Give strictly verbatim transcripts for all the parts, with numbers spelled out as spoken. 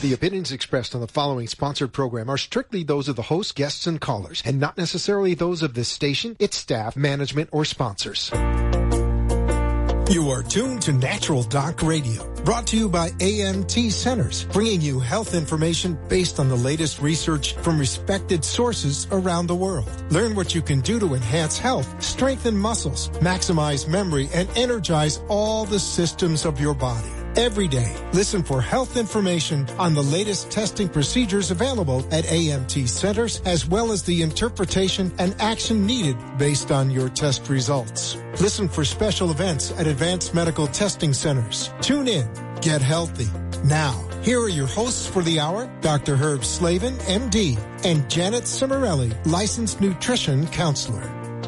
The opinions expressed on the following sponsored program are strictly those of the host, guests, and callers, and not necessarily those of this station, its staff, management, or sponsors. You are tuned to Natural Doc Radio, brought to you by A M T Centers, bringing you health information based on the latest research from respected sources around the world. Learn what you can do to enhance health, strengthen muscles, maximize memory, and energize all the systems of your body. Every day, listen for health information on the latest testing procedures available at A M T Centers, as well as the interpretation and action needed based on your test results. Listen for special events at Advanced Medical Testing Centers. Tune in. Get healthy. Now, here are your hosts for the hour, Doctor Herb Slavin, M D, and Janet Cimarelli, licensed nutrition counselor.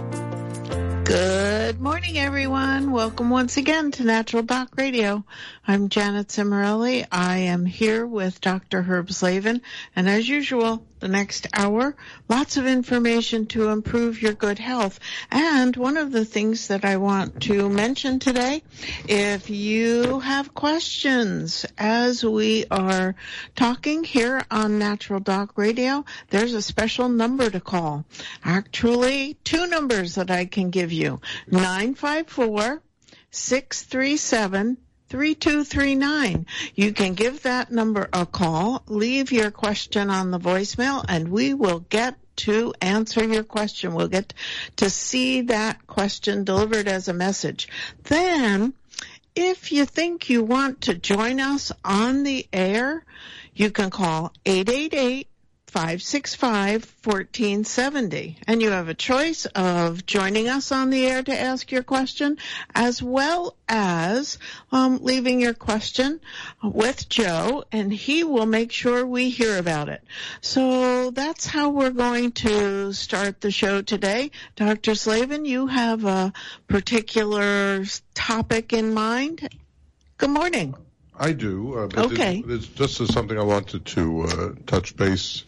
Good morning, everyone. Welcome once again to Natural Doc Radio. I'm Janet Cimarelli. I am here with Doctor Herb Slavin, and as usual, the next hour, lots of information to improve your good health. And one of the things that I want to mention today, if you have questions as we are talking here on Natural Doc Radio, there's a special number to call. Actually, two numbers that I can give you. nine five four, six three seven, three two three nine. You can give that number a call, leave your question on the voicemail, and we will get to answer your question. We'll get to see that question delivered as a message. Then, if you think you want to join us on the air, you can call eight eight eight, five six five, one four seven zero. And you have a choice of joining us on the air to ask your question, as well as um, leaving your question with Joe, and he will make sure we hear about it. So that's how we're going to start the show today. Doctor Slavin, you have a particular topic in mind? Good morning. I do. Uh, okay. It's, it's just something I wanted to uh, touch base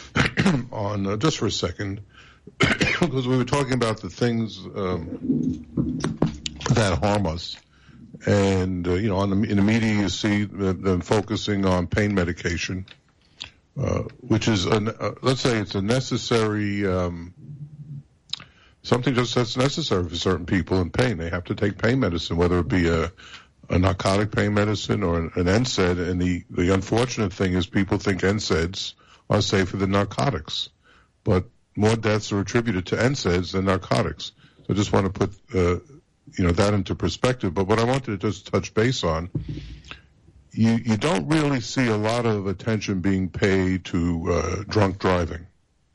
on uh, just for a second, because we were talking about the things um, that harm us. And, uh, you know, on the, in the media you see them focusing on pain medication, uh, which is, a, uh, let's say it's a necessary, um, something just that's necessary for certain people in pain. They have to take pain medicine, whether it be a a narcotic pain medicine or an, an N SAID, and the, the unfortunate thing is people think N SAIDs are safer than narcotics, but more deaths are attributed to N SAIDs than narcotics. So I just want to put, uh, you know, that into perspective. But what I wanted to just touch base on, you, you don't really see a lot of attention being paid to uh, drunk driving.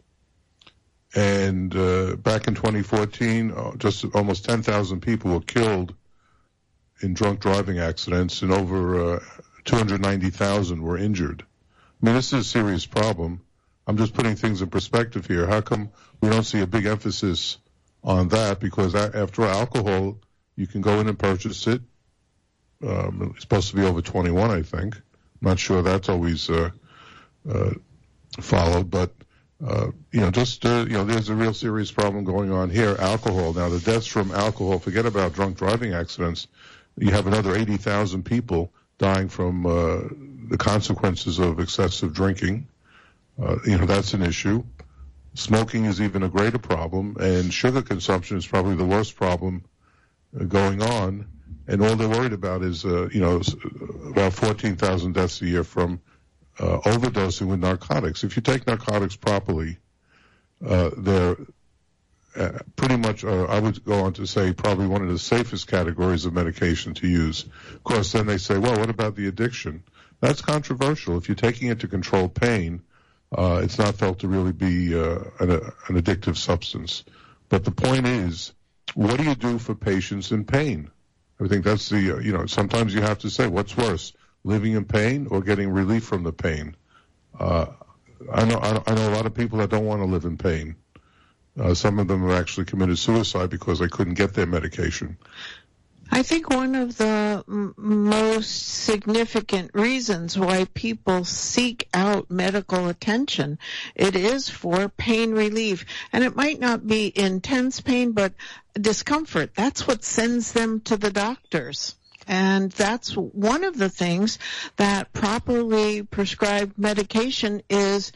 And uh, back in twenty fourteen, uh, just almost ten thousand people were killed in drunk driving accidents, and over uh, two hundred ninety thousand were injured. I mean, this is a serious problem. I'm just putting things in perspective here. How come we don't see a big emphasis on that? Because after alcohol, you can go in and purchase it. Um, it's supposed to be over twenty-one, I think. I'm not sure that's always uh, uh, followed, but uh, you know, just uh, you know, there's a real serious problem going on here. Alcohol. Now, the deaths from alcohol. Forget about drunk driving accidents. You have another eighty thousand people dying from uh, the consequences of excessive drinking. Uh, you know, that's an issue. Smoking is even a greater problem, and sugar consumption is probably the worst problem uh, going on. And all they're worried about is, uh, you know, about fourteen thousand deaths a year from uh, overdosing with narcotics. If you take narcotics properly, uh, they're Uh, pretty much, uh, I would go on to say, probably one of the safest categories of medication to use. Of course, then they say, well, what about the addiction? That's controversial. If you're taking it to control pain, uh, it's not felt to really be uh, an, an addictive substance. But the point is, what do you do for patients in pain? I think that's the, uh, you know, sometimes you have to say, what's worse, living in pain or getting relief from the pain? Uh, I know, I know a lot of people that don't want to live in pain. Uh, some of them have actually committed suicide because they couldn't get their medication. I think one of the m- most significant reasons why people seek out medical attention, it is for pain relief. And it might not be intense pain, but discomfort. That's what sends them to the doctors. And that's one of the things that properly prescribed medication is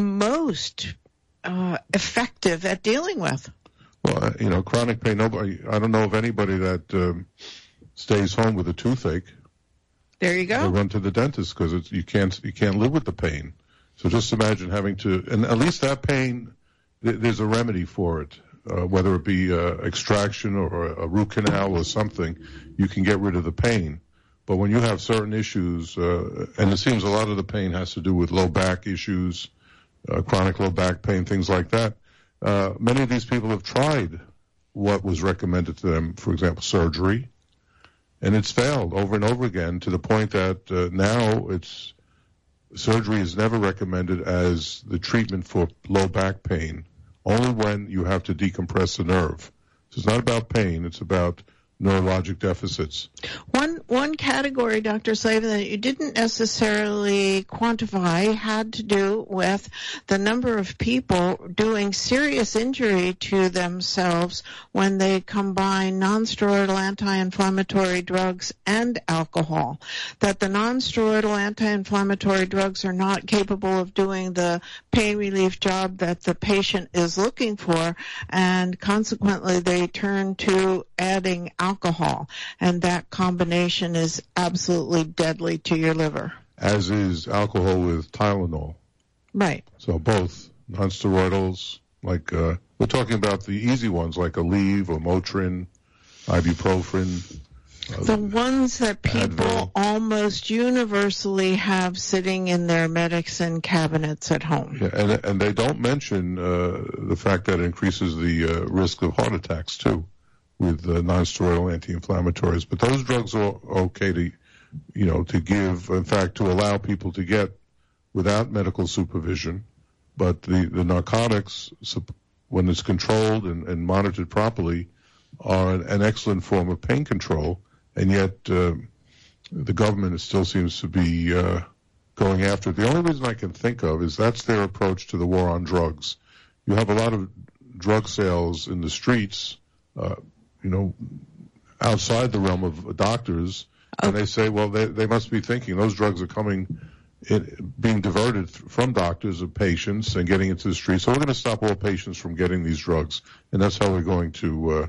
most uh, effective at dealing with. Well, you know, chronic pain, nobody, I don't know of anybody that um, stays home with a toothache. There you go. They run to the dentist because you can't you can't live with the pain. So just imagine having to, and at least that pain, th- there's a remedy for it, uh, whether it be uh, extraction or a root canal or something, you can get rid of the pain. But when you have certain issues, uh, and it seems a lot of the pain has to do with low back issues, uh, chronic low back pain, things like that, uh, many of these people have tried what was recommended to them, for example, surgery. And it's failed over and over again to the point that uh, now it's surgery is never recommended as the treatment for low back pain, only when you have to decompress the nerve. So it's not about pain, it's about neurologic deficits. One one category, Doctor Slavin, that you didn't necessarily quantify had to do with the number of people doing serious injury to themselves when they combine nonsteroidal anti-inflammatory drugs and alcohol. That the nonsteroidal anti-inflammatory drugs are not capable of doing the pain relief job that the patient is looking for, and consequently they turn to adding alcohol, and that combination is absolutely deadly to your liver. As is alcohol with Tylenol. Right. So both non-steroidals, like uh, we're talking about the easy ones like Aleve or Motrin, ibuprofen. Uh, the ones that people Advil. Almost universally have sitting in their medicine cabinets at home. Yeah, and, and they don't mention uh, the fact that it increases the uh, risk of heart attacks too, with uh, non-steroidal anti-inflammatories. But those drugs are okay to, you know, to give, in fact, to allow people to get without medical supervision. But the, the narcotics, when it's controlled and, and monitored properly, are an, an excellent form of pain control. And yet uh, the government still seems to be uh, going after it. The only reason I can think of is that's their approach to the war on drugs. You have a lot of drug sales in the streets, uh, you know, outside the realm of doctors, and they say, well, they, they must be thinking those drugs are coming, in, being diverted from doctors of patients and getting into the streets. So we're going to stop all patients from getting these drugs, and that's how we're going to uh,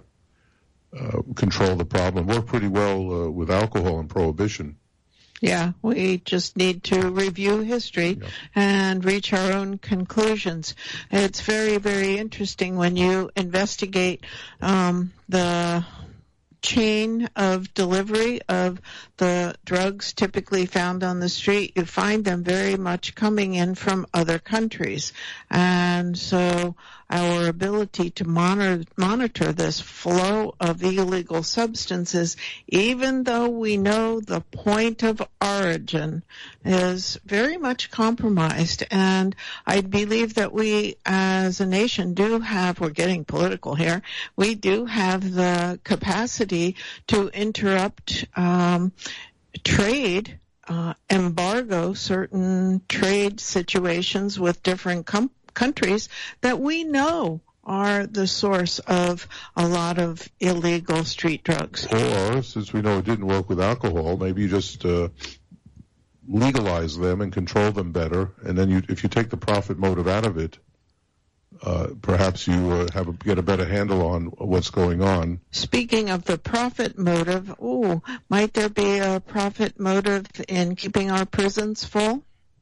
uh, control the problem. Worked pretty well uh, with alcohol and prohibition. Yeah, we just need to review history yeah. and reach our own conclusions. It's very, very interesting when you investigate um, the chain of delivery of the drugs typically found on the street. You find them very much coming in from other countries. And so our ability to monitor, monitor this flow of illegal substances, even though we know the point of origin, is very much compromised. And I believe that we as a nation do have, we're getting political here, we do have the capacity to interrupt um, trade, uh, embargo certain trade situations with different com- countries that we know are the source of a lot of illegal street drugs. Or, since we know it didn't work with alcohol, maybe you just uh, legalize them and control them better, and then you, if you take the profit motive out of it, uh, perhaps you uh, have a, get a better handle on what's going on. Speaking of the profit motive, ooh, might there be a profit motive in keeping our prisons full?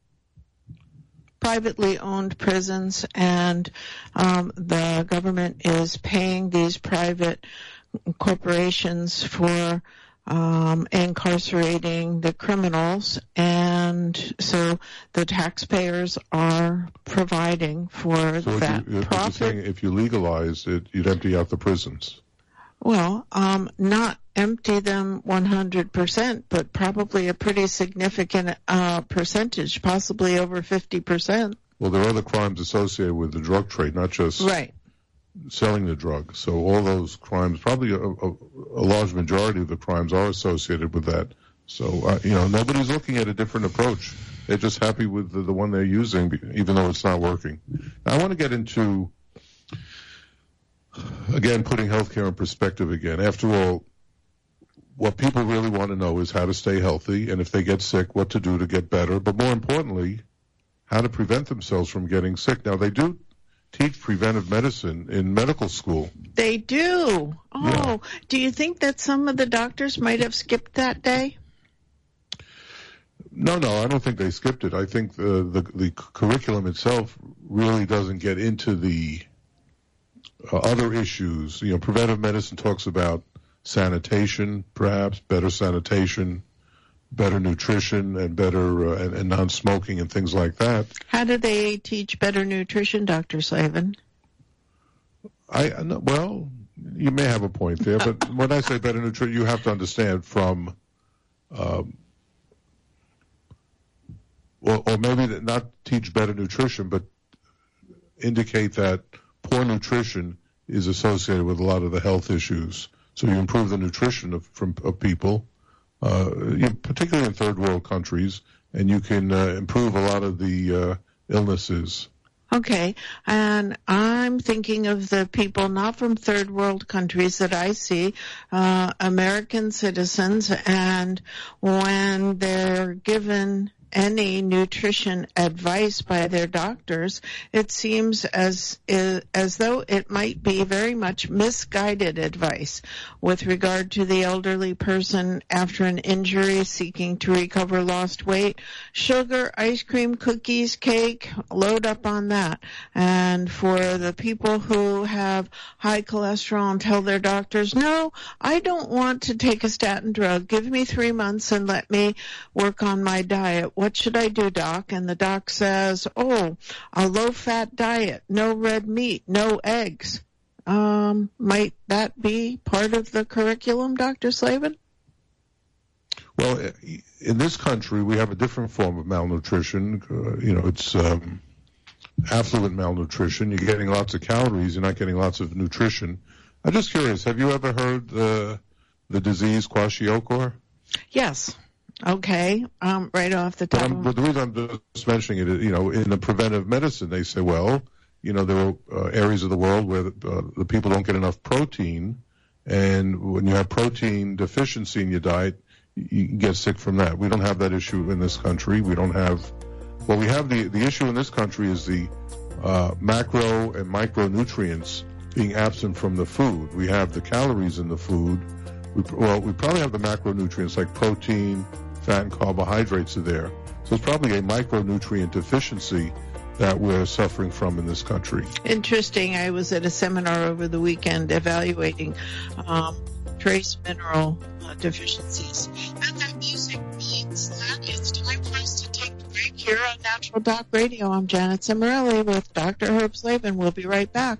Privately owned prisons, and um, the government is paying these private corporations for um, incarcerating the criminals, and so the taxpayers are providing for so that you, profit. You're saying if you legalized it, you'd empty out the prisons. Well, um, not empty them one hundred percent, but probably a pretty significant uh, percentage, possibly over fifty percent. Well, there are other crimes associated with the drug trade, not just right. selling the drug. So all those crimes, probably a, a, a large majority of the crimes are associated with that. So, uh, you know, nobody's looking at a different approach. They're just happy with the, the one they're using, even though it's not working. Now, I want to get into, again, putting healthcare in perspective again. After all, what people really want to know is how to stay healthy, and if they get sick, what to do to get better. But more importantly, how to prevent themselves from getting sick. Now, they do teach preventive medicine in medical school. They do. Oh, yeah. Do you think that some of the doctors might have skipped that day? No, no, I don't think they skipped it. I think the, the, the curriculum itself really doesn't get into the uh, other issues. You know, preventive medicine talks about sanitation, perhaps, better sanitation, better nutrition, and better uh, and, and non-smoking and things like that. How do they teach better nutrition, Doctor Slavin? I well, you may have a point there, but when I say better nutrition, you have to understand from, um, or, or maybe not teach better nutrition, but indicate that poor nutrition is associated with a lot of the health issues. So you improve the nutrition of, from, of people, uh, you, particularly in third world countries, and you can uh, improve a lot of the uh, illnesses. Okay, and I'm thinking of the people not from third world countries that I see, uh, American citizens, and when they're given any nutrition advice by their doctors, it seems as as though it might be very much misguided advice with regard to the elderly person after an injury seeking to recover lost weight. Sugar, ice cream, cookies, cake, load up on that. And for the people who have high cholesterol and tell their doctors, no, I don't want to take a statin drug. Give me three months and let me work on my diet. What should I do, doc? And the doc says, oh, a low-fat diet, no red meat, no eggs. Um, might that be part of the curriculum, Doctor Slavin? Well, in this country, we have a different form of malnutrition. Uh, you know, it's um, affluent malnutrition. You're getting lots of calories. You're not getting lots of nutrition. I'm just curious, have you ever heard uh, the disease kwashiorkor? Yes. Okay, um, right off the top. But, I'm, but the reason I'm just mentioning it, you know, in the preventive medicine, they say, well, you know, there are uh, areas of the world where uh, the people don't get enough protein, and when you have protein deficiency in your diet, you can get sick from that. We don't have that issue in this country. We don't have, well, we have the, the issue in this country is the uh, macro and micronutrients being absent from the food. We have the calories in the food. We, well, we probably have the macronutrients like protein, fat, and carbohydrates are there. So it's probably a micronutrient deficiency that we're suffering from in this country. Interesting. I was at a seminar over the weekend evaluating um, trace mineral uh, deficiencies. And that music means that it's time for us to take a break here on Natural Doc Radio. I'm Janet Cimarelli with Doctor Herb Slavin. We'll be right back.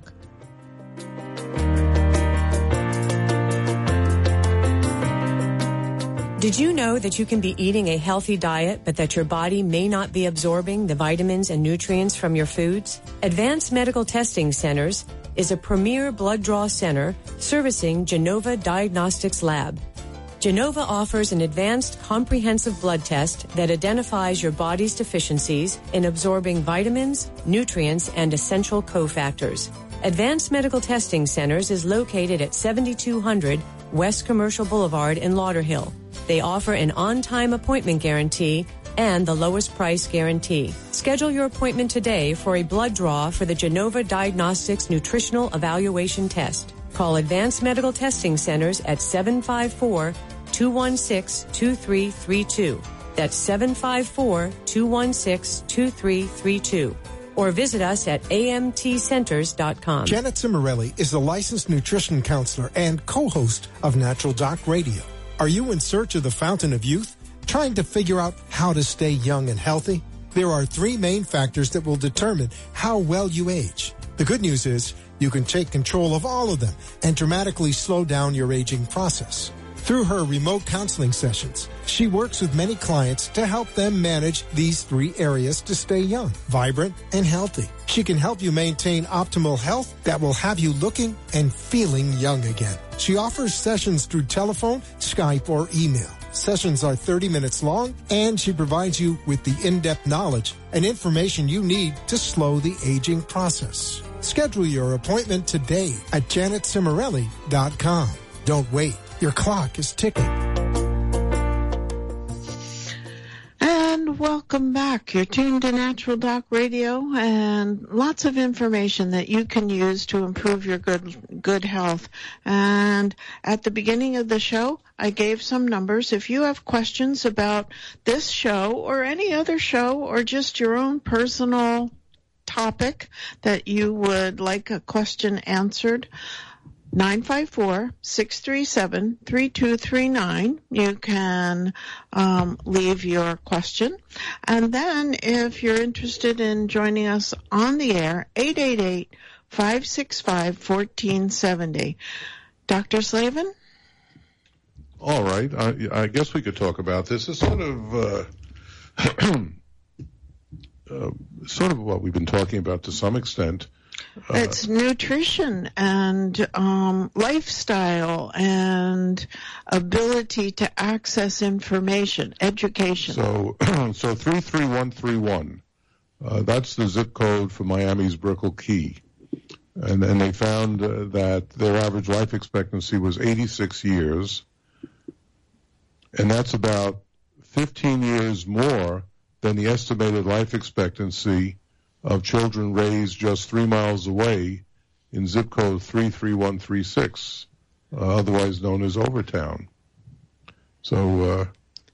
Did you know that you can be eating a healthy diet, but that your body may not be absorbing the vitamins and nutrients from your foods? Advanced Medical Testing Centers is a premier blood draw center servicing Genova Diagnostics Lab. Genova offers an advanced comprehensive blood test that identifies your body's deficiencies in absorbing vitamins, nutrients, and essential cofactors. Advanced Medical Testing Centers is located at seventy-two hundred West Commercial Boulevard in Lauderhill. They offer an on-time appointment guarantee and the lowest price guarantee. Schedule your appointment today for a blood draw for the Genova Diagnostics Nutritional Evaluation Test. Call Advanced Medical Testing Centers at seven five four, two one six, two three three two. That's seven five four, two one six, two three three two. Or visit us at A M T centers dot com. Janet Cimarelli is a licensed nutrition counselor and co-host of Natural Doc Radio. Are you in search of the fountain of youth? Trying to figure out how to stay young and healthy? There are three main factors that will determine how well you age. The good news is you can take control of all of them and dramatically slow down your aging process. Through her remote counseling sessions, she works with many clients to help them manage these three areas to stay young, vibrant, and healthy. She can help you maintain optimal health that will have you looking and feeling young again. She offers sessions through telephone, Skype, or email. Sessions are thirty minutes long, and she provides you with the in-depth knowledge and information you need to slow the aging process. Schedule your appointment today at janet cimarelli dot com. Don't wait. Your clock is ticking. Welcome back. You're tuned to Natural Doc Radio, and lots of information that you can use to improve your good good health. And at the beginning of the show, I gave some numbers. If you have questions about this show or any other show or just your own personal topic that you would like a question answered, nine five four, six three seven, three two three nine. You can um, leave your question. And then if you're interested in joining us on the air, eight eight eight, five six five, one four seven zero. Doctor Slavin? All right. I, I guess we could talk about this. It's sort of uh, uh, sort of what we've been talking about to some extent. Uh, it's nutrition and um, lifestyle and ability to access information, education. So, so three three one three one, uh, that's the zip code for Miami's Brickell Key. And, and they found uh, that their average life expectancy was eighty-six years. And that's about fifteen years more than the estimated life expectancy of children raised just three miles away in zip code three three one three six, uh, otherwise known as Overtown. So, uh,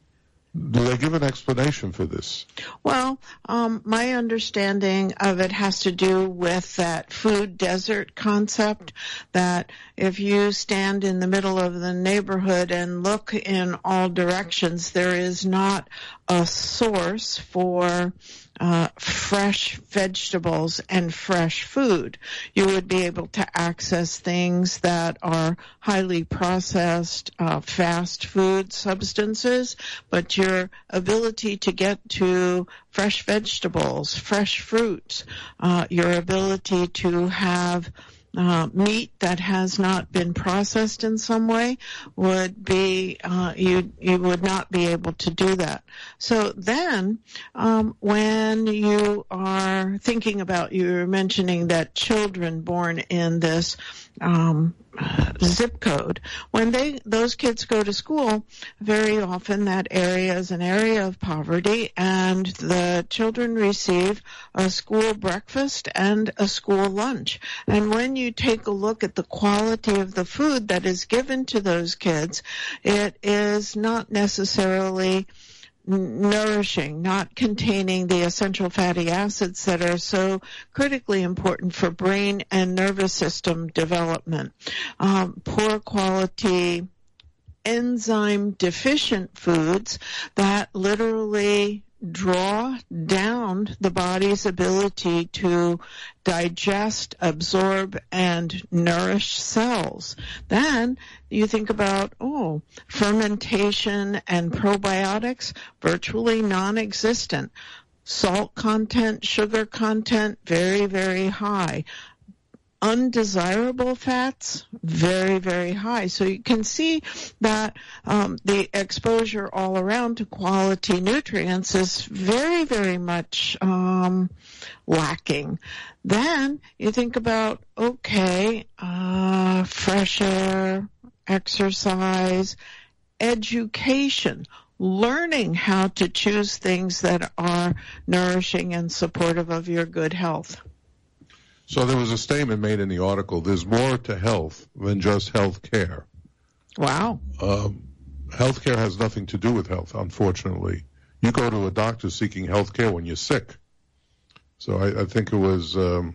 do they give an explanation for this? Well, um, my understanding of it has to do with that food desert concept, that if you stand in the middle of the neighborhood and look in all directions, there is not a source for Uh, fresh vegetables and fresh food. You would be able to access things that are highly processed, uh, fast food substances, but your ability to get to fresh vegetables, fresh fruits, uh, your ability to have Uh, meat that has not been processed in some way would be, uh, you, you would not be able to do that. So then, um, when you are thinking about, you were mentioning that children born in this, um, zip code, when they, those kids go to school, very often that area is an area of poverty, and the children receive a school breakfast and a school lunch. And when you take a look at the quality of the food that is given to those kids, it is not necessarily nourishing, not containing the essential fatty acids that are so critically important for brain and nervous system development. Um, poor quality enzyme deficient foods that literally draw down the body's ability to digest, absorb, and nourish cells. Then you think about, oh, fermentation and probiotics, virtually non-existent. Salt content, sugar content, very, very high. Undesirable fats, very, very high. So you can see that um, the exposure all around to quality nutrients is very, very much um, lacking. Then you think about, okay, uh, fresh air, exercise, education, learning how to choose things that are nourishing and supportive of your good health. So there was a statement made in the article, there's more to health than just health care. Wow. Um, health care has nothing to do with health, unfortunately. You go to a doctor seeking health care when you're sick. So I, I think it was um,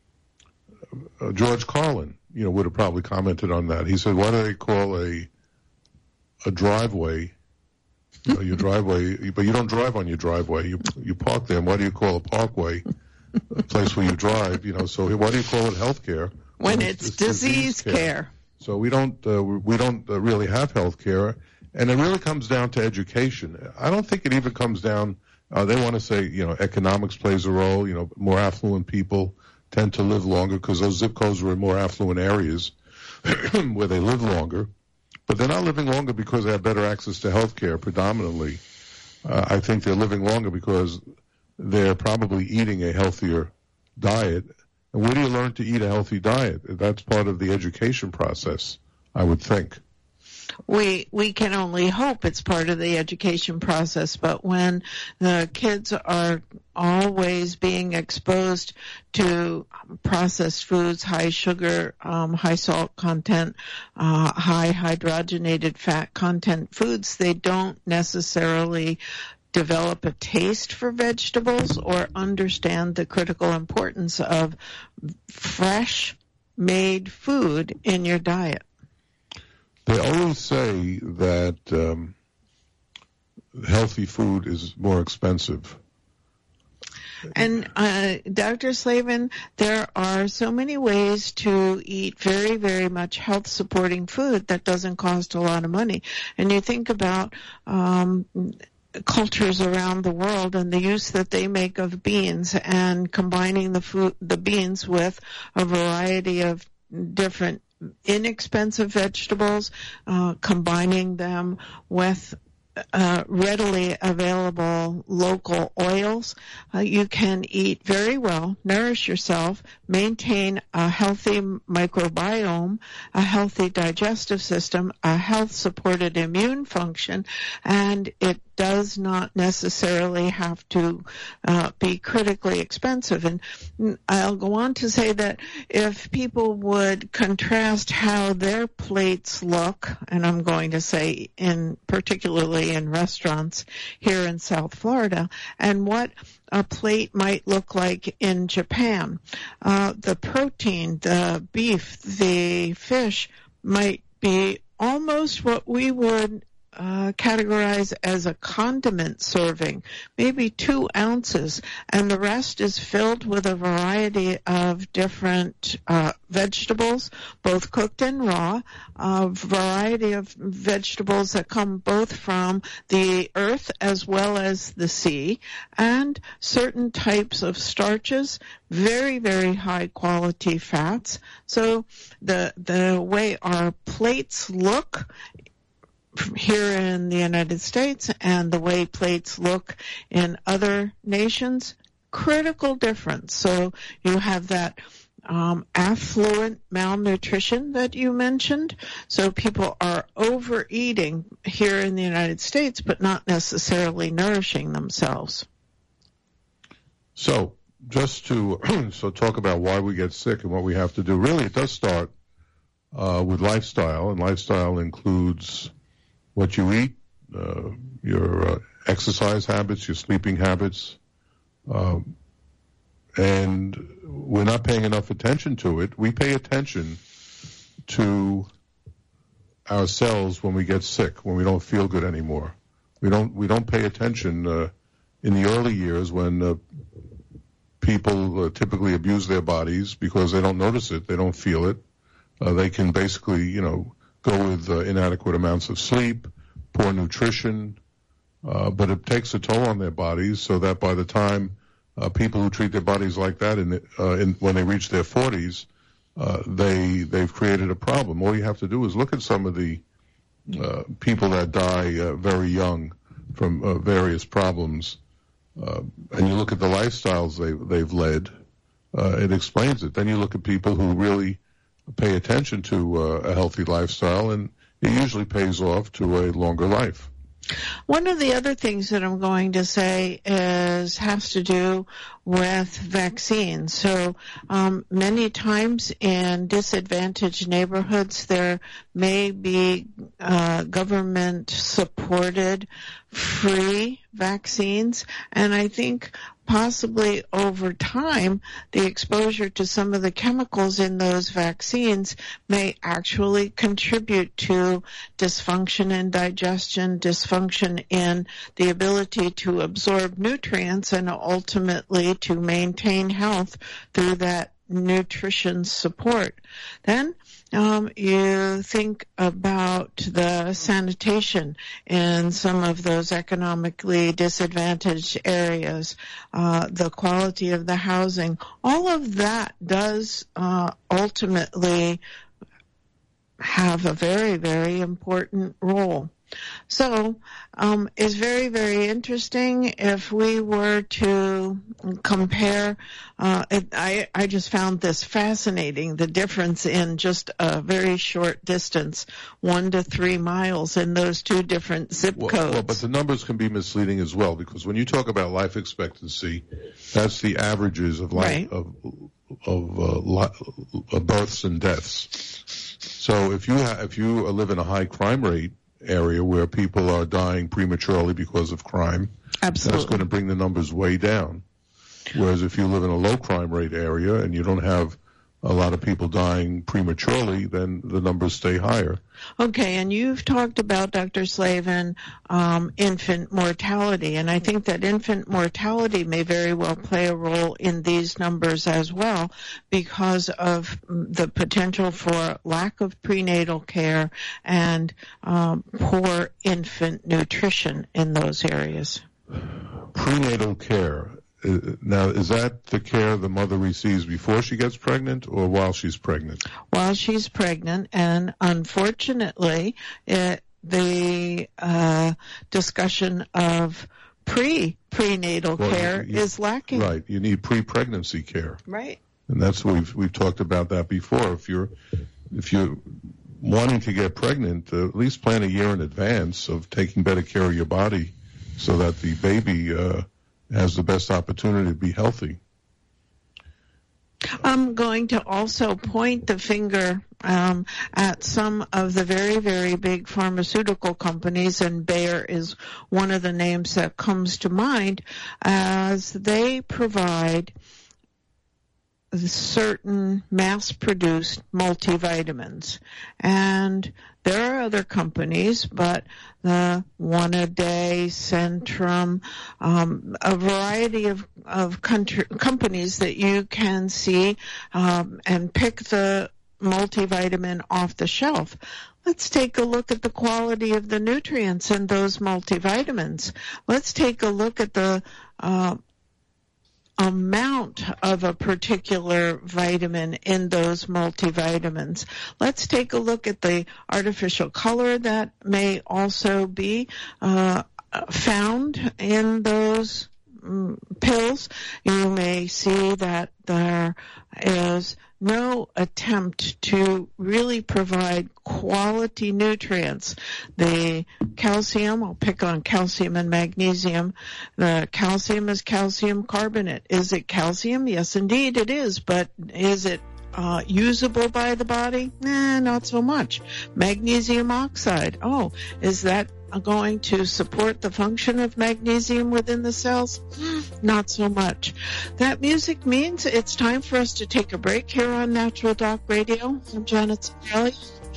uh, George Carlin, you know, would have probably commented on that. He said, what do they call a a driveway? You know, your driveway, but you don't drive on your driveway. You you park there. And what do you call a parkway? A place where you drive, you know, so why do you call it health care? When it's, it's disease, disease care. care. So we don't, uh, we don't uh, really have health care, and it really comes down to education. I don't think it even comes down, uh, they want to say, you know, economics plays a role, you know, more affluent people tend to live longer because those zip codes are in more affluent areas where they live longer, but they're not living longer because they have better access to health care predominantly. Uh, I think they're living longer because they're probably eating a healthier diet. And where do you learn to eat a healthy diet? That's part of the education process, I would think. We we can only hope it's part of the education process, but when the kids are always being exposed to processed foods, high sugar, um, high salt content, uh, high hydrogenated fat content foods, they don't necessarily develop a taste for vegetables or understand the critical importance of fresh made food in your diet. They always say that um, healthy food is more expensive. And uh, Doctor Slavin, there are so many ways to eat very, very much health-supporting food that doesn't cost a lot of money. And you think about um, cultures around the world and the use that they make of beans, and combining the food, the beans with a variety of different inexpensive vegetables, uh, combining them with uh, readily available local oils. Uh, you can eat very well, nourish yourself, maintain a healthy microbiome, a healthy digestive system, a health-supported immune function, and it does not necessarily have to uh, be critically expensive. And I'll go on to say that if people would contrast how their plates look, and I'm going to say in particularly in restaurants here in South Florida, and what a plate might look like in Japan, uh, the protein, the beef, the fish might be almost what we would Uh, categorize as a condiment serving, maybe two ounces, and the rest is filled with a variety of different uh, vegetables, both cooked and raw, a variety of vegetables that come both from the earth as well as the sea, and certain types of starches, very, very high quality fats. So the the way our plates look here in the United States and the way plates look in other nations, critical difference. So you have that um, affluent malnutrition that you mentioned. So people are overeating here in the United States, but not necessarily nourishing themselves. So just to so talk about why we get sick and what we have to do. Really, it does start uh, with lifestyle, and lifestyle includes what you eat, uh, your uh, exercise habits, your sleeping habits, um, and we're not paying enough attention to it. We pay attention to ourselves when we get sick, when we don't feel good anymore. We don't we don't pay attention uh, in the early years when uh, people uh, typically abuse their bodies because they don't notice it, they don't feel it. Uh, they can basically, you know, go with uh, inadequate amounts of sleep, poor nutrition, uh, but it takes a toll on their bodies so that by the time uh, people who treat their bodies like that in, uh, in, when they reach their forties, uh, they, they've created a problem. All you have to do is look at some of the uh, people that die uh, very young from uh, various problems, uh, and you look at the lifestyles they, they've led, uh, it explains it. Then you look at people who really pay attention to uh, a healthy lifestyle, and it usually pays off to a longer life. One of the other things that I'm going to say is has to do with vaccines. So um, many times in disadvantaged neighborhoods, there may be uh, government-supported free vaccines, and I think possibly over time, the exposure to some of the chemicals in those vaccines may actually contribute to dysfunction in digestion, dysfunction in the ability to absorb nutrients, and ultimately to maintain health through that nutrition support. Then Um, you think about the sanitation in some of those economically disadvantaged areas, uh, the quality of the housing. All of that does uh, ultimately have a very, very important role. So um, it's very, very interesting. If we were to compare, uh, it, I, I just found this fascinating, the difference in just a very short distance, one to three miles in those two different zip well, codes. Well, but the numbers can be misleading as well, because when you talk about life expectancy, that's the averages of life, right. of, of uh, li- uh, births and deaths. So if you ha- if you live in a high crime rate area where people are dying prematurely because of crime, Absolutely. that's going to bring the numbers way down. Whereas if you live in a low crime rate area and you don't have a lot of people dying prematurely, then the numbers stay higher. Okay, and you've talked about, Doctor Slavin, um, infant mortality, and I think that infant mortality may very well play a role in these numbers as well because of the potential for lack of prenatal care and um, poor infant nutrition in those areas. Prenatal care. Now, is that the care the mother receives before she gets pregnant or while she's pregnant? While she's pregnant, and unfortunately, it, the uh, discussion of pre prenatal well, care you, is lacking. Right, you need pre-pregnancy care. Right, and that's what we've we've talked about that before. If you're if you're wanting to get pregnant, uh, at least plan a year in advance of taking better care of your body, so that the baby Uh, has the best opportunity to be healthy. I'm going to also point the finger um, at some of the very, very big pharmaceutical companies, and Bayer is one of the names that comes to mind, as they provide certain mass-produced multivitamins. And there are other companies, but the One A Day, Centrum, um, a variety of, of country, companies that you can see um, and pick the multivitamin off the shelf. Let's take a look at the quality of the nutrients in those multivitamins. Let's take a look at the uh, amount of a particular vitamin in those multivitamins. Let's take a look at the artificial color that may also be uh, found in those um, pills. You may see that there is no attempt to really provide quality nutrients. The calcium, I'll pick on calcium and magnesium. The calcium is calcium carbonate. Is it calcium? Yes, indeed it is. But is it uh, usable by the body? Nah, not so much. Magnesium oxide. Oh, is that going to support the function of magnesium within the cells? Not so much. That music means it's time for us to take a break here on Natural Doc Radio. I'm Janet Cimrelli.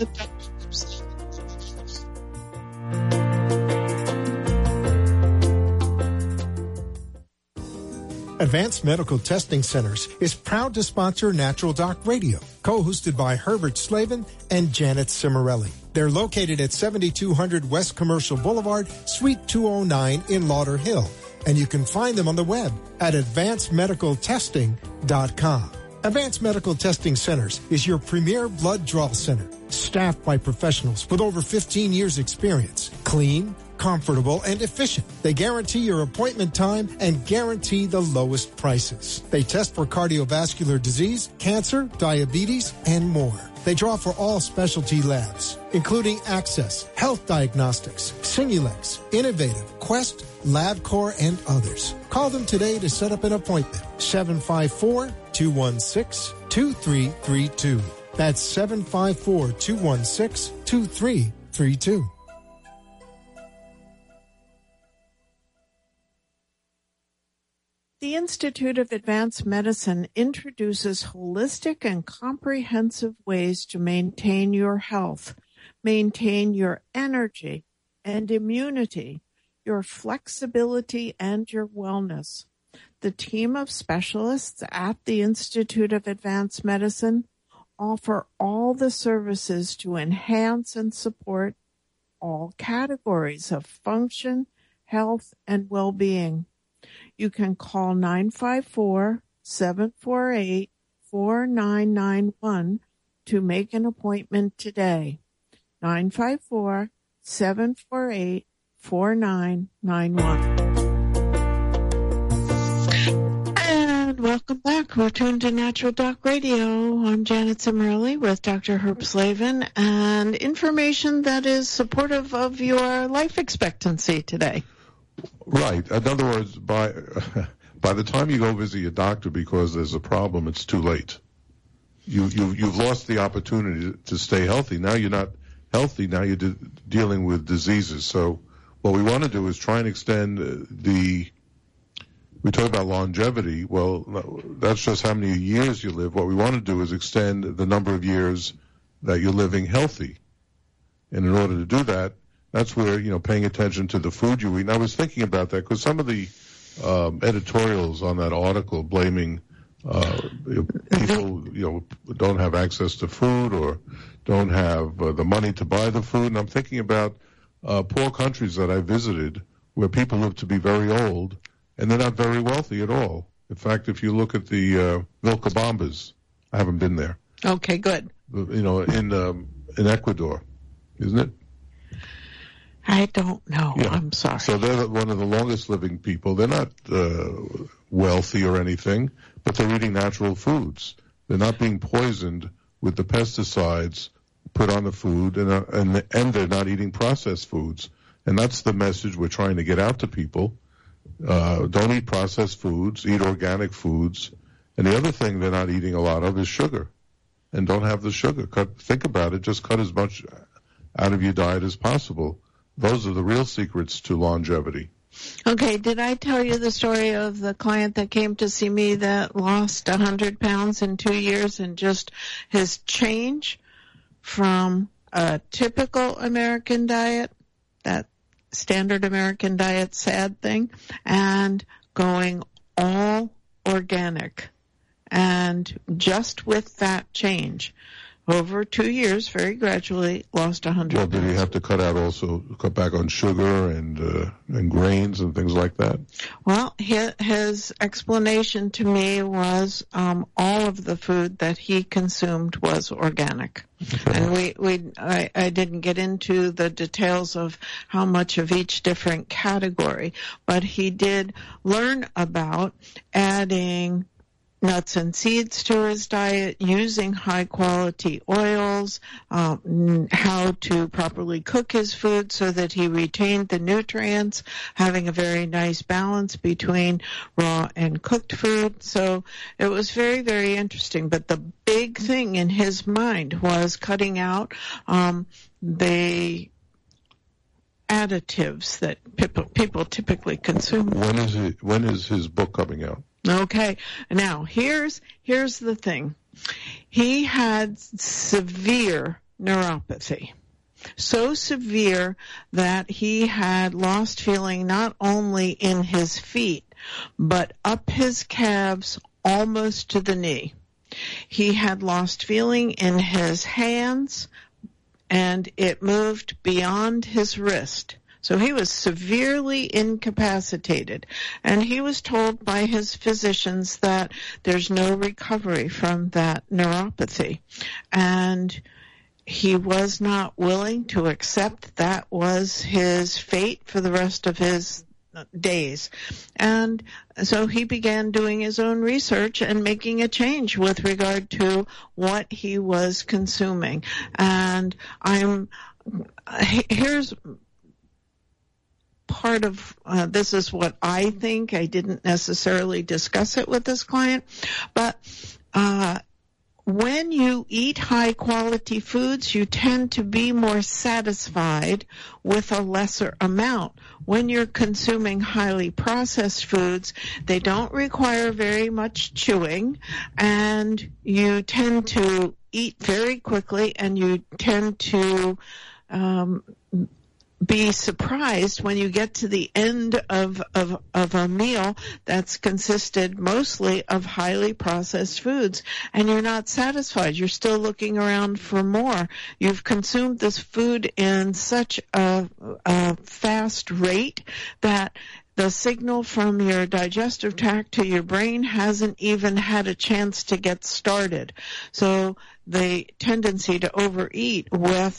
Advanced Medical Testing Centers is proud to sponsor Natural Doc Radio, co-hosted by Herbert Slavin and Janet Cimrelli. They're located at seventy-two hundred West Commercial Boulevard, Suite two oh nine in Lauderhill, and you can find them on the web at advanced medical testing dot com. Advanced Medical Testing Centers is your premier blood draw center, staffed by professionals with over fifteen years experience. Clean, comfortable, and efficient. They guarantee your appointment time and guarantee the lowest prices. They test for cardiovascular disease, cancer, diabetes, and more. They draw for all specialty labs, including Access, Health Diagnostics, Simulex, Innovative, Quest, LabCorp, and others. Call them today to set up an appointment. seven five four, two one six, two three three two. That's seven five four, two one six, two three three two. The Institute of Advanced Medicine introduces holistic and comprehensive ways to maintain your health, maintain your energy and immunity, your flexibility, and your wellness. The team of specialists at the Institute of Advanced Medicine offer all the services to enhance and support all categories of function, health, and well-being. You can call nine five four, seven four eight, four nine nine one to make an appointment today. nine five four, seven four eight, four nine nine one. And welcome back. We're tuned to Natural Doc Radio. I'm Janet Cimarelli with Doctor Herb Slavin, and information that is supportive of your life expectancy today. Right. In other words, by by the time you go visit your doctor because there's a problem, it's too late. You you you've lost the opportunity to stay healthy. Now you're not healthy. Now you're de- dealing with diseases. So what we want to do is try and extend the. We talk about longevity. Well, that's just how many years you live. What we want to do is extend the number of years that you're living healthy. And in order to do that, that's where, you know, paying attention to the food you eat. And I was thinking about that because some of the um, editorials on that article blaming uh, people, you know, don't have access to food or don't have uh, the money to buy the food. And I'm thinking about uh, poor countries that I visited where people live to be very old and they're not very wealthy at all. In fact, if you look at the uh, Vilcabambas, I haven't been there. Okay, good. You know, in um, in Ecuador, isn't it? I don't know. Yeah. I'm sorry. So they're one of the longest living people. They're not uh, wealthy or anything, but they're eating natural foods. They're not being poisoned with the pesticides put on the food, and uh, and and they're not eating processed foods. And that's the message we're trying to get out to people. Uh, don't eat processed foods. Eat organic foods. And the other thing they're not eating a lot of is sugar. And don't have the sugar. Cut. Think about it. Just cut as much out of your diet as possible. Those are the real secrets to longevity. Okay, did I tell you the story of the client that came to see me that lost one hundred pounds in two years and just his change from a typical American diet, that standard American diet sad thing, and going all organic? And just with that change, over two years, very gradually, lost one hundred Well, pounds. did he have to cut out also, cut back on sugar and uh, and grains and things like that? Well, his, his explanation to me was um, all of the food that he consumed was organic. Okay. And we, we I, I didn't get into the details of how much of each different category, but he did learn about adding nuts and seeds to his diet, using high-quality oils, um, how to properly cook his food so that he retained the nutrients, having a very nice balance between raw and cooked food. So it was very, very interesting. But the big thing in his mind was cutting out um, the additives that people, people typically consume. When is it, when is his book coming out? Okay. Now, here's here's the thing. He had severe neuropathy. So severe that he had lost feeling not only in his feet, but up his calves almost to the knee. He had lost feeling in his hands, and it moved beyond his wrist. So he was severely incapacitated, and he was told by his physicians that there's no recovery from that neuropathy. And he was not willing to accept that was his fate for the rest of his days. And so he began doing his own research and making a change with regard to what he was consuming. And I'm, here's part of, uh, this is what I think. I didn't necessarily discuss it with this client, but, uh, when you eat high quality foods, you tend to be more satisfied with a lesser amount. When you're consuming highly processed foods, they don't require very much chewing, and you tend to eat very quickly, and you tend to um be surprised when you get to the end of, of, of a meal that's consisted mostly of highly processed foods, and you're not satisfied. You're still looking around for more. You've consumed this food in such a, a fast rate that the signal from your digestive tract to your brain hasn't even had a chance to get started. So the tendency to overeat with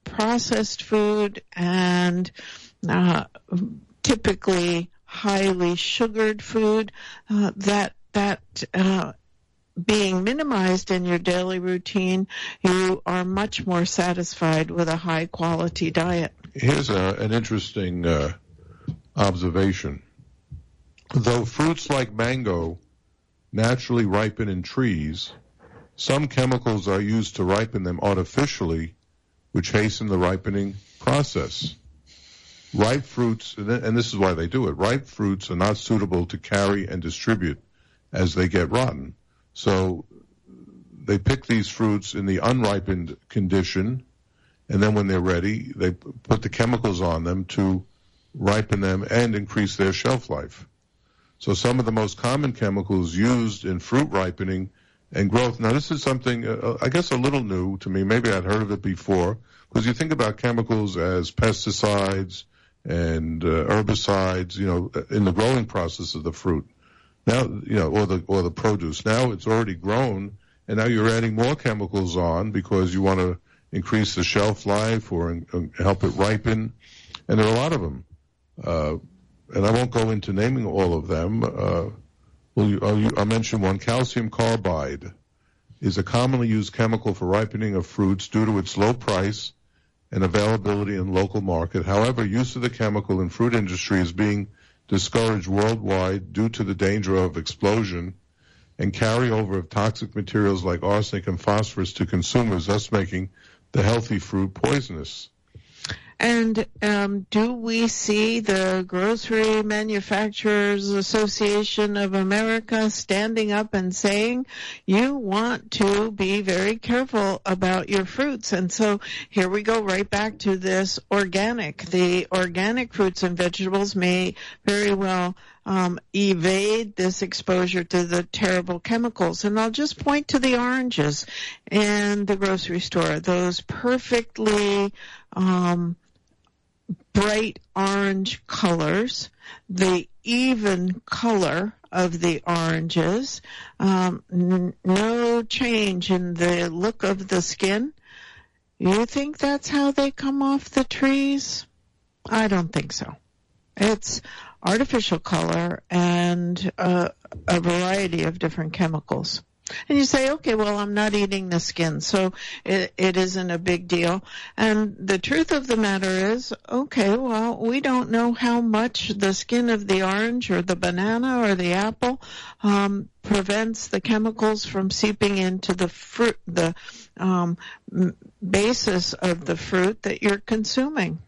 processed food and uh, typically highly sugared food, uh, that that uh, being minimized in your daily routine, you are much more satisfied with a high-quality diet. Here's a, an interesting uh, observation. Though fruits like mango naturally ripen in trees, some chemicals are used to ripen them artificially, which hasten the ripening process. Ripe fruits, and this is why they do it, ripe fruits are not suitable to carry and distribute as they get rotten. So they pick these fruits in the unripened condition, and then when they're ready, they put the chemicals on them to ripen them and increase their shelf life. So some of the most common chemicals used in fruit ripening and growth. Now, this is something, uh, I guess, a little new to me. Maybe I'd heard of it before, because you think about chemicals as pesticides and uh, herbicides, you know, in the growing process of the fruit. Now, you know, or the or the produce. Now it's already grown, and now you're adding more chemicals on because you want to increase the shelf life or in, uh, help it ripen. And there are a lot of them. Uh, and I won't go into naming all of them. Uh, well, you, I'll, I'll mention one. Calcium carbide is a commonly used chemical for ripening of fruits due to its low price and availability in local market. However, use of the chemical in fruit industry is being discouraged worldwide due to the danger of explosion and carryover of toxic materials like arsenic and phosphorus to consumers, thus making the healthy fruit poisonous. And um, do we see the Grocery Manufacturers Association of America standing up and saying, you want to be very careful about your fruits? And so here we go right back to this organic. The organic fruits and vegetables may very well um, evade this exposure to the terrible chemicals. And I'll just point to the oranges in the grocery store, those perfectly um bright orange colors, the even color of the oranges, um, n- no change in the look of the skin. You think that's how they come off the trees? I don't think so. It's artificial color and uh, a variety of different chemicals. And you say, okay, well, I'm not eating the skin, so it, it isn't a big deal. And the truth of the matter is, okay, well, we don't know how much the skin of the orange or the banana or the apple um, prevents the chemicals from seeping into the fruit, the um, basis of the fruit that you're consuming.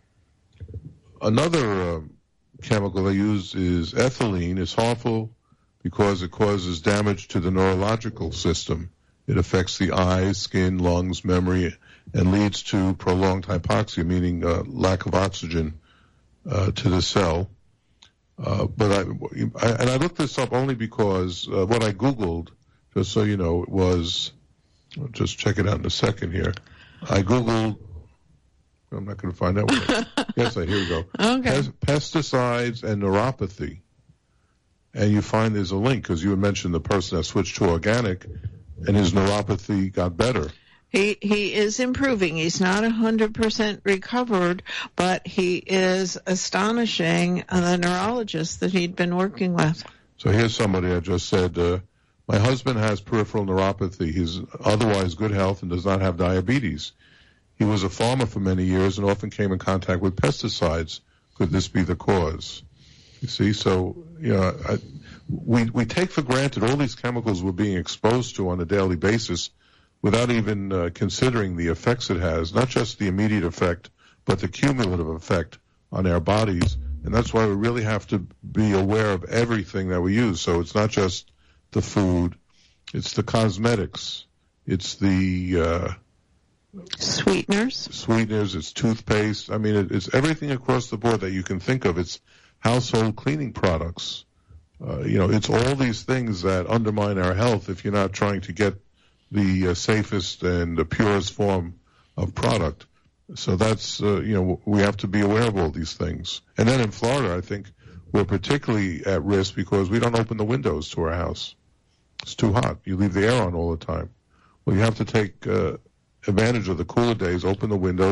Another uh, chemical they use is ethylene. It's harmful because it causes damage to the neurological system. It affects the eyes, skin, lungs, memory, and leads to prolonged hypoxia, meaning uh, lack of oxygen uh, to the cell. Uh, but I, I, and I looked this up only because uh, what I Googled, just so you know, it was, I'll just check it out in a second here. I Googled, I'm not going to find out what I, yes, I, here we go. Okay. Pes- pesticides and neuropathy. And you find there's a link, because you had mentioned the person that switched to organic, and his neuropathy got better. He he is improving. He's not one hundred percent recovered, but he is astonishing uh, the neurologist that he'd been working with. So here's somebody that just said, uh, my husband has peripheral neuropathy. He's otherwise good health and does not have diabetes. He was a farmer for many years and often came in contact with pesticides. Could this be the cause? You see, so, you know, I, we, we take for granted all these chemicals we're being exposed to on a daily basis without even uh, considering the effects it has, not just the immediate effect, but the cumulative effect on our bodies. And that's why we really have to be aware of everything that we use. So it's not just the food, it's the cosmetics, it's the uh, sweeteners, sweeteners, it's toothpaste. I mean, it, it's everything across the board that you can think of. It's household cleaning products. Uh, you know, it's all these things that undermine our health if you're not trying to get the uh, safest and the purest form of product. So that's, uh, you know, we have to be aware of all these things. And then in Florida, I think we're particularly at risk because we don't open the windows to our house. It's too hot. You leave the air on all the time. Well, you have to take uh, advantage of the cooler days, open the windows,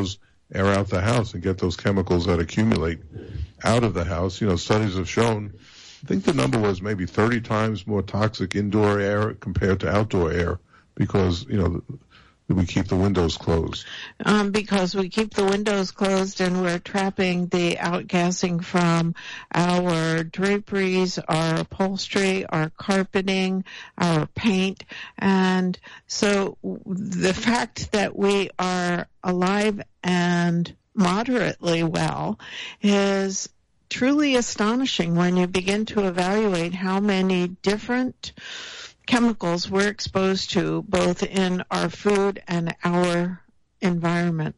air out the house and get those chemicals that accumulate out of the house. You know, studies have shown, I think the number was maybe thirty times more toxic indoor air compared to outdoor air because, you know, we keep the windows closed. Um, because we keep the windows closed and we're trapping the outgassing from our draperies, our upholstery, our carpeting, our paint. And so the fact that we are alive and moderately well is truly astonishing when you begin to evaluate how many different chemicals we're exposed to both in our food and our environment.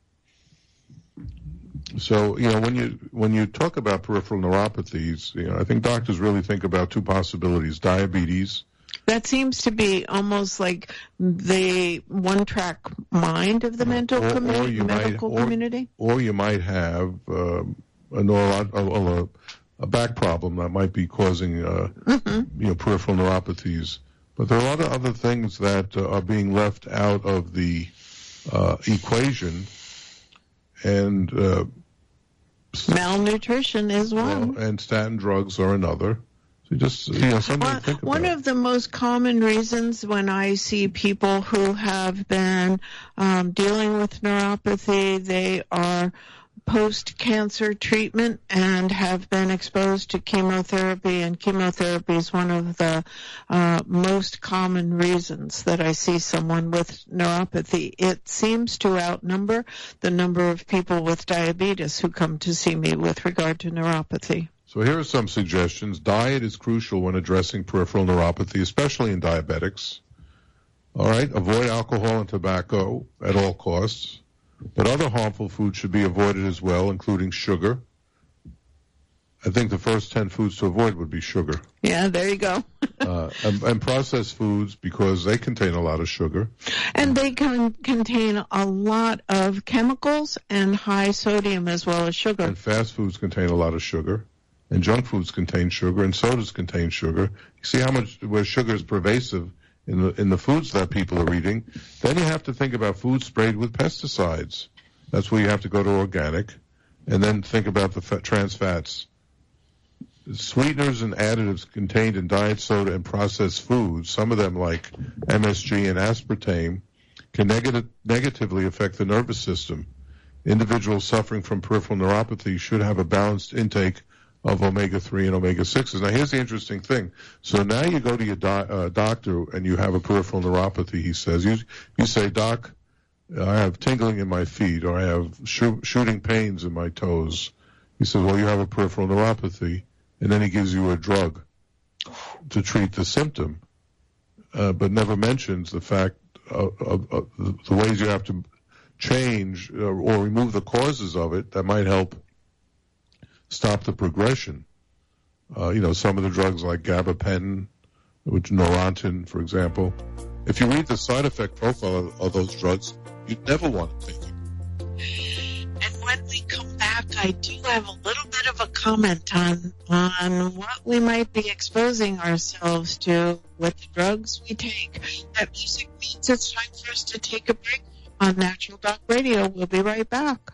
So, you know, when you when you talk about peripheral neuropathies, you know, I think doctors really think about two possibilities: diabetes. That seems to be almost like the one-track mind of the mental or, community, or medical might, or, community. Or you might have um, a neurological a, a back problem that might be causing uh, mm-hmm. you know peripheral neuropathies. But there are a lot of other things that uh, are being left out of the uh, equation, and uh, malnutrition is one, well, and statin drugs are another. So just you know something well, to think about. One of the most common reasons when I see people who have been um, dealing with neuropathy, they are post-cancer treatment and have been exposed to chemotherapy, and chemotherapy is one of the uh, most common reasons that I see someone with neuropathy. It seems to outnumber the number of people with diabetes who come to see me with regard to neuropathy. So here are some suggestions. Diet is crucial when addressing peripheral neuropathy, especially in diabetics. All right, avoid alcohol and tobacco at all costs. But other harmful foods should be avoided as well, including sugar. I think the first ten foods to avoid would be sugar. Yeah, there you go. uh, and, and processed foods, because they contain a lot of sugar. And they can contain a lot of chemicals and high sodium as well as sugar. And fast foods contain a lot of sugar. And junk foods contain sugar, and sodas contain sugar. You see how much where sugar is pervasive in the in the foods that people are eating. Then you have to think about food sprayed with pesticides. That's where you have to go to organic, and then think about the fat, trans fats. Sweeteners and additives contained in diet soda and processed foods, some of them like M S G and aspartame, can negative, negatively affect the nervous system. Individuals suffering from peripheral neuropathy should have a balanced intake of omega three and omega sixes. Now, here's the interesting thing. So now you go to your do- uh, doctor and you have a peripheral neuropathy, he says. You, you say, Doc, I have tingling in my feet, or I have sh- shooting pains in my toes. He says, well, you have a peripheral neuropathy. And then he gives you a drug to treat the symptom, uh, but never mentions the fact of, of, of the ways you have to change uh, or remove the causes of it that might help stop the progression. Uh, you know, some of the drugs like gabapentin, which Neurontin, for example. If you read the side effect profile of, of those drugs, you'd never want to take it. And when we come back, I do have a little bit of a comment on on what we might be exposing ourselves to with the drugs we take. That music means it's time for us to take a break on Natural Doc Radio. We'll be right back.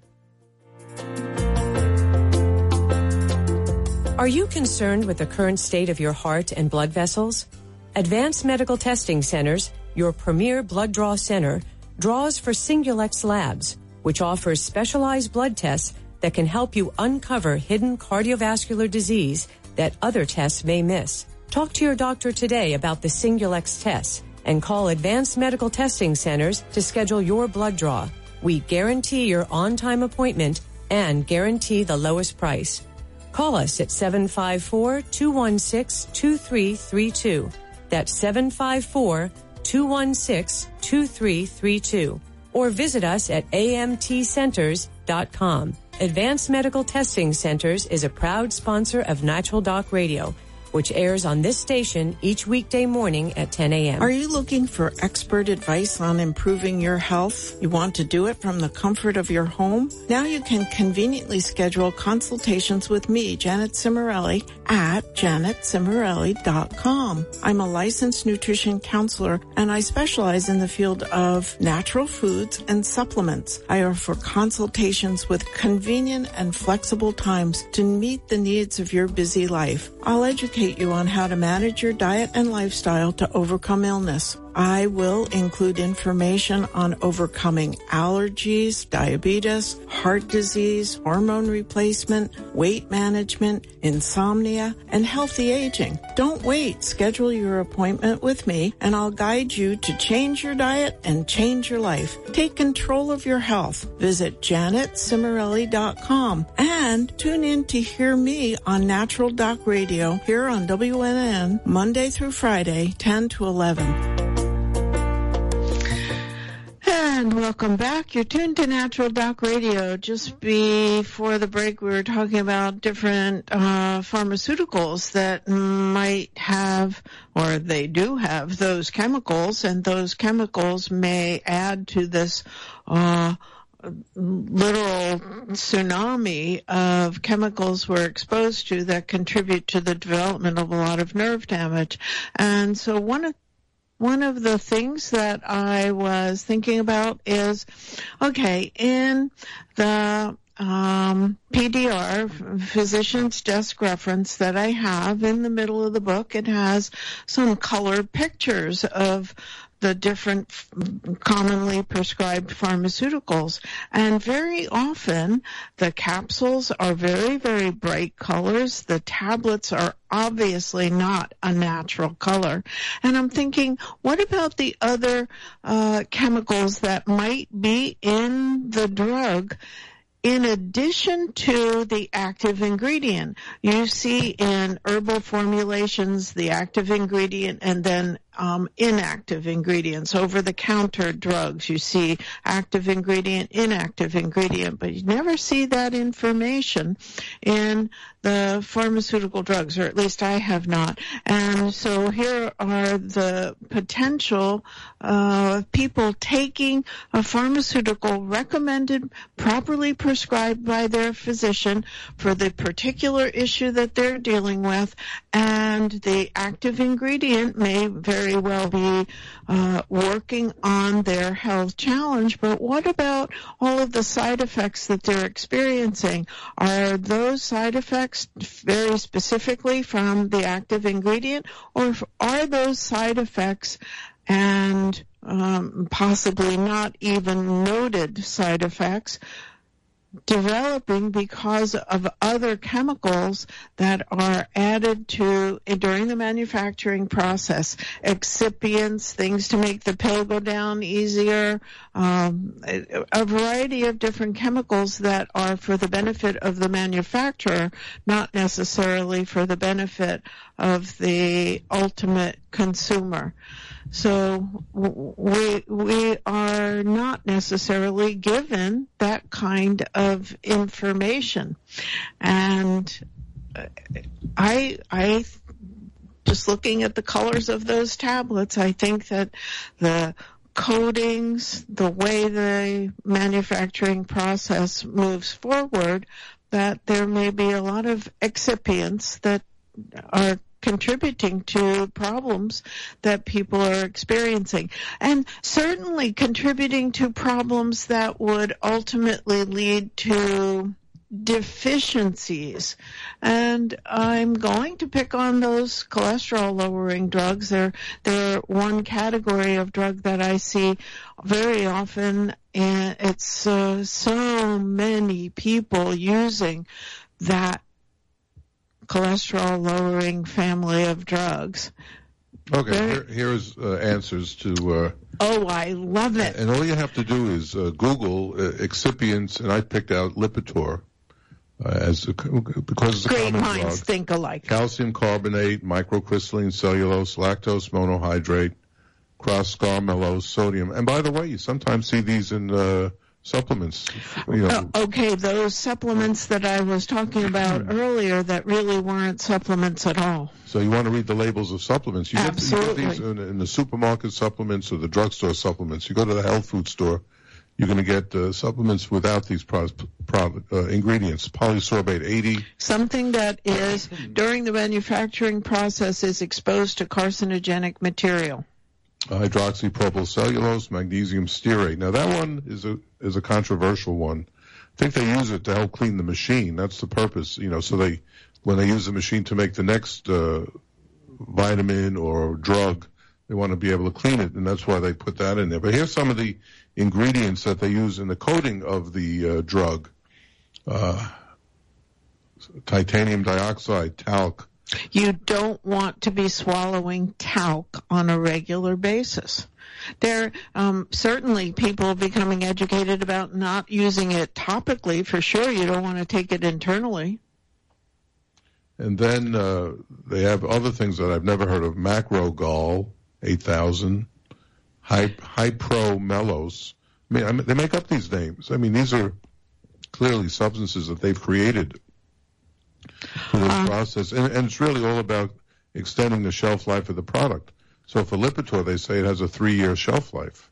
Are you concerned with the current state of your heart and blood vessels? Advanced Medical Testing Centers, your premier blood draw center, draws for Singulex Labs, which offers specialized blood tests that can help you uncover hidden cardiovascular disease that other tests may miss. Talk to your doctor today about the Singulex tests and call Advanced Medical Testing Centers to schedule your blood draw. We guarantee your on-time appointment and guarantee the lowest price. Call us at seven five four, two one six, two three three two. That's seven five four, two one six, two three three two. Or visit us at A M T centers dot com. Advanced Medical Testing Centers is a proud sponsor of Natural Doc Radio. which airs on this station each weekday morning at ten a.m. Are you looking for expert advice on improving your health? You want to do it from the comfort of your home? Now you can conveniently schedule consultations with me, Janet Cimarelli, at janet cimarelli dot com. I'm a licensed nutrition counselor, and I specialize in the field of natural foods and supplements. I offer consultations with convenient and flexible times to meet the needs of your busy life. I'll educate you on how to manage your diet and lifestyle to overcome illness. I will include information on overcoming allergies, diabetes, heart disease, hormone replacement, weight management, insomnia, and healthy aging. Don't wait. Schedule your appointment with me, and I'll guide you to change your diet and change your life. Take control of your health. Visit janet cimarelli dot com and tune in to hear me on Natural Doc Radio here on W N N Monday through Friday, ten to eleven. And welcome back. You're tuned to Natural Doc Radio. Just before the break, we were talking about different uh, pharmaceuticals that might have, or they do have, those chemicals, and those chemicals may add to this uh literal tsunami of chemicals we're exposed to that contribute to the development of a lot of nerve damage. And so one of One of the things that I was thinking about is, okay, in the um, P D R, Physician's Desk Reference, that I have in the middle of the book, it has some colored pictures of the different commonly prescribed pharmaceuticals. And very often the capsules are very, very bright colors. The tablets are obviously not a natural color. And I'm thinking, what about the other uh, chemicals that might be in the drug in addition to the active ingredient? You see in herbal formulations the active ingredient and then um, inactive ingredients. Over-the-counter drugs, you see active ingredient, inactive ingredient, but you never see that information in the pharmaceutical drugs, or at least I have not. And so here are the potential uh, people taking a pharmaceutical recommended, properly prescribed by their physician for the particular issue that they're dealing with, and the active ingredient may very well be uh, working on their health challenge. But what about all of the side effects that they're experiencing? Are those side effects very specifically from the active ingredient, or are those side effects and um, possibly not even noted side effects developing because of other chemicals that are added to during the manufacturing process? Excipients, things to make the pill go down easier, um, a variety of different chemicals that are for the benefit of the manufacturer, not necessarily for the benefit of the ultimate consumer. So we we are not necessarily given that kind of information. And I I just looking at the colors of those tablets, I think that the coatings, the way the manufacturing process moves forward, that there may be a lot of excipients that are contributing to problems that people are experiencing, and certainly contributing to problems that would ultimately lead to deficiencies. And I'm going to pick on those cholesterol-lowering drugs. They're, they're one category of drug that I see very often, and it's uh, so many people using that cholesterol-lowering family of drugs. Okay, here, here's uh, answers to... Uh, oh, I love it. And all you have to do is uh, Google uh, excipients, and I picked out Lipitor uh, as a, because it's a Great common minds drug. think alike. Calcium carbonate, microcrystalline cellulose, lactose monohydrate, cross scarmellose, sodium. And by the way, you sometimes see these in uh, supplements. You know. Oh, okay, those supplements that I was talking about earlier that really weren't supplements at all. So you want to read the labels of supplements. You Absolutely. Get, you get these in, in the supermarket supplements or the drugstore supplements. You go to the health food store, you're going to get uh, supplements without these pro- pro- uh, ingredients. Polysorbate eighty. Something that is, during the manufacturing process, is exposed to carcinogenic material. Hydroxypropylcellulose, magnesium stearate. Now that one is a is a controversial one. I think they use it to help clean the machine. That's the purpose, you know. So they, when they use the machine to make the next uh, vitamin or drug, they want to be able to clean it, and that's why they put that in there. But here's some of the ingredients that they use in the coating of the uh, drug: uh, titanium dioxide, talc. You don't want to be swallowing talc on a regular basis. There, um, certainly people are becoming educated about not using it topically. For sure, you don't want to take it internally. And then uh, they have other things that I've never heard of: Macrogol, eight thousand, Hypromelos. I mean, I mean, they make up these names. I mean, these are clearly substances that they've created for this uh, process, and, and it's really all about extending the shelf life of the product. So for Lipitor, they say it has a three-year shelf life.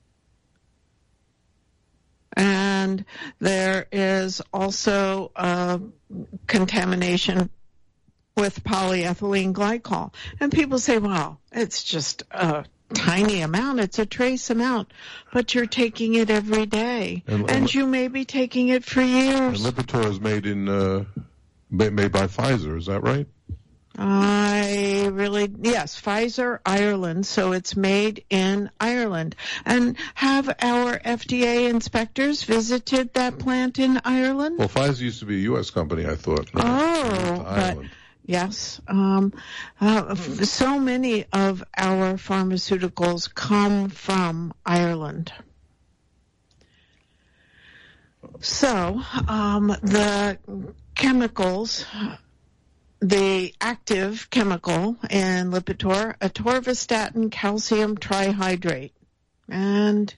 And there is also uh, contamination with polyethylene glycol. And people say, well, it's just a tiny amount, it's a trace amount, but you're taking it every day, and, and, and you may be taking it for years. And Lipitor is made in... Uh, Made by Pfizer, is that right? I really, yes, Pfizer, Ireland, so it's made in Ireland. And have our F D A inspectors visited that plant in Ireland? Well, Pfizer used to be a U S company, I thought. No, oh, but yes. Um, uh, so many of our pharmaceuticals come from Ireland. So, um, the chemicals, the active chemical in Lipitor, atorvastatin calcium trihydrate. And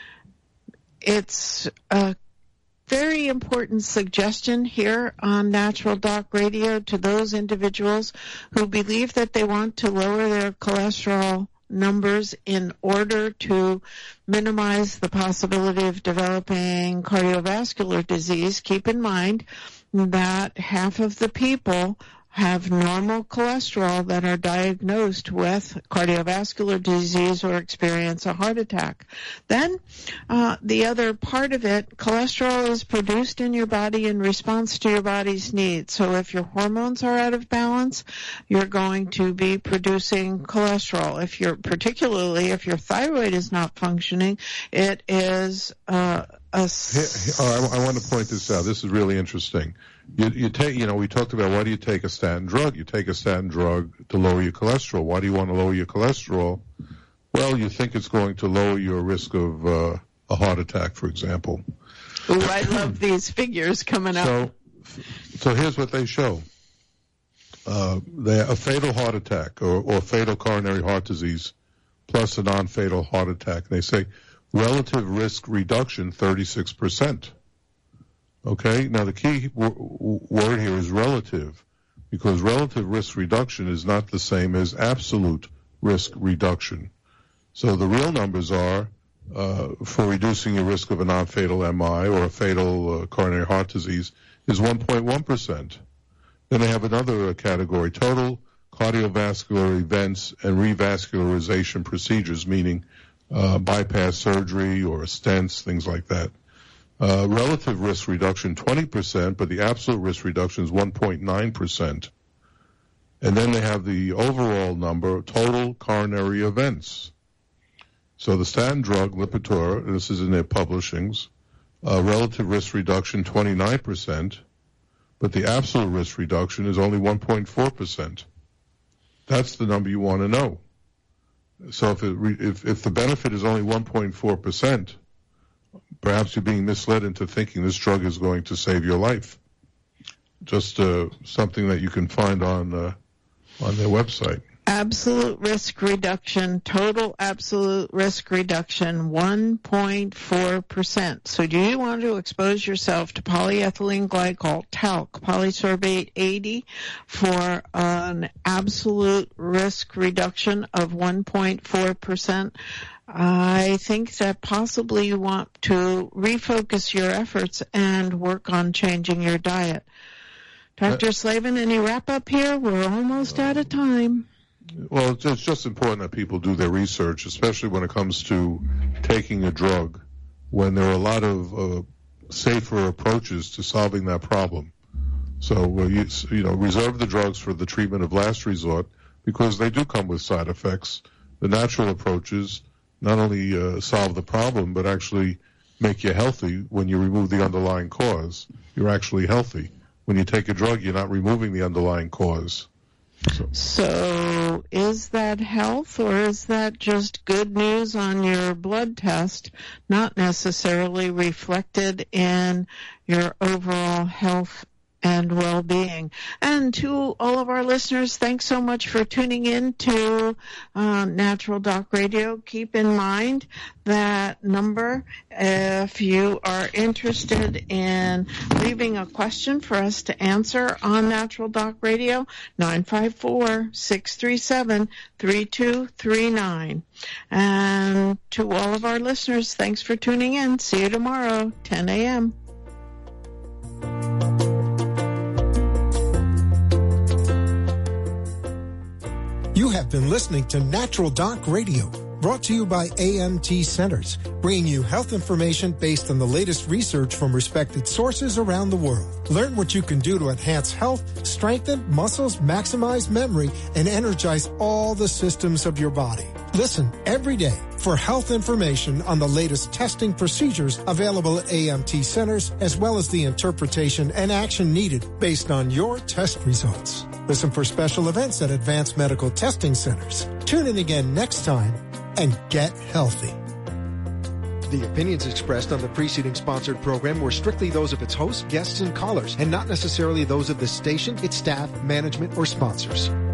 it's a very important suggestion here on Natural Doc Radio to those individuals who believe that they want to lower their cholesterol numbers in order to minimize the possibility of developing cardiovascular disease. Keep in mind that half of the people have normal cholesterol that are diagnosed with cardiovascular disease or experience a heart attack. Then uh, the other part of it, cholesterol is produced in your body in response to your body's needs. So if your hormones are out of balance, you're going to be producing cholesterol. If you're, particularly if your thyroid is not functioning, it is uh, a... Here, here, oh, I, I want to point this out. This is really interesting. You, you take, you know, we talked about why do you take a statin drug? You take a statin drug to lower your cholesterol. Why do you want to lower your cholesterol? Well, you think it's going to lower your risk of uh, a heart attack, for example. Ooh, I love these figures coming up. So, so here's what they show. Uh, they, a fatal heart attack or, or fatal coronary heart disease plus a non-fatal heart attack. They say relative risk reduction, thirty-six percent. Okay, now the key w- word here is relative, because relative risk reduction is not the same as absolute risk reduction. So the real numbers are, uh, for reducing your risk of a non-fatal M I or a fatal uh, coronary heart disease is one point one percent. Then they have another uh, category, total cardiovascular events and revascularization procedures, meaning uh, bypass surgery or stents, things like that. Uh, relative risk reduction, twenty percent, but the absolute risk reduction is one point nine percent. And then they have the overall number, total coronary events. So the statin drug, Lipitor, this is in their publishings, uh, relative risk reduction, twenty-nine percent, but the absolute risk reduction is only one point four percent. That's the number you want to know. So if, it re- if, if the benefit is only one point four percent, perhaps you're being misled into thinking this drug is going to save your life. Just uh, something that you can find on uh, on their website. Absolute risk reduction, total absolute risk reduction, one point four percent. So do you want to expose yourself to polyethylene glycol, talc, polysorbate eighty for an absolute risk reduction of one point four percent? I think that possibly you want to refocus your efforts and work on changing your diet. Doctor Slavin, any wrap-up here? We're almost out of time. Well, it's just important that people do their research, especially when it comes to taking a drug, when there are a lot of uh, safer approaches to solving that problem. So, uh, you, you know, reserve the drugs for the treatment of last resort because they do come with side effects. The natural approaches not only uh, solve the problem, but actually make you healthy when you remove the underlying cause. You're actually healthy. When you take a drug, you're not removing the underlying cause. So. so is that health, or is that just good news on your blood test, not necessarily reflected in your overall health and well-being? And to all of our listeners, thanks so much for tuning in to uh, Natural Doc Radio. Keep in mind that number if you are interested in leaving a question for us to answer on Natural Doc Radio, nine five four, six three seven, three two three nine. And to all of our listeners, thanks for tuning in. See you tomorrow, ten a.m. You have been listening to Natural Doc Radio, brought to you by A M T Centers, bringing you health information based on the latest research from respected sources around the world. Learn what you can do to enhance health, strengthen muscles, maximize memory, and energize all the systems of your body. Listen every day for health information on the latest testing procedures available at A M T Centers, as well as the interpretation and action needed based on your test results. Listen for special events at Advanced Medical Testing Centers. Tune in again next time and get healthy. The opinions expressed on the preceding sponsored program were strictly those of its hosts, guests, and callers, and not necessarily those of the station, its staff, management, or sponsors.